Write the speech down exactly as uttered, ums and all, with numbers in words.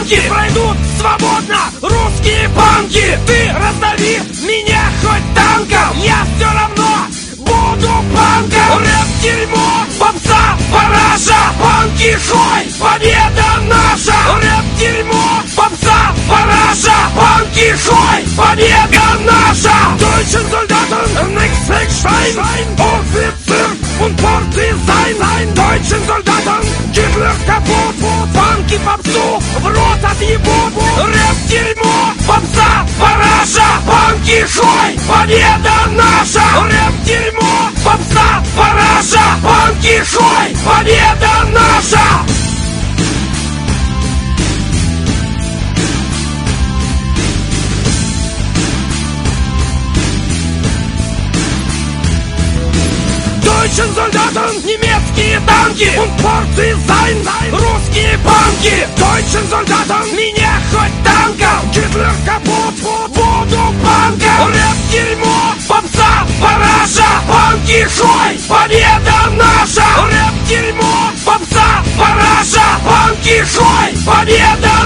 танки пройдут свободно, русские панки. Ты раздави меня хоть танком, я все равно буду панком. Рэп-дерьмо, попса, параша, панки, хой, победа наша. Рэп-дерьмо, попса, параша, панки, хой, победа наша. Deutschen Soldaten, nichts wegschreien, Offizier und Portdesign. Deutschen Soldaten, Hitler kaputt, панки попсу в рот отъебут. Рэп-дерьмо, попса, параша, панки, хой, победа наша. Рэп-дерьмо, попса, параша, панки, хой, победа наша. Deutschen Soldaten, немецкие танки und Portdesign, русские панки. Deutschen Soldaten, меня хоть танком, Гитлер капут, буду панком. Рэп-дерьмо, попса, параша, панки, хой, победа наша. Рэп-дерьмо, попса, параша, панки, хой, победа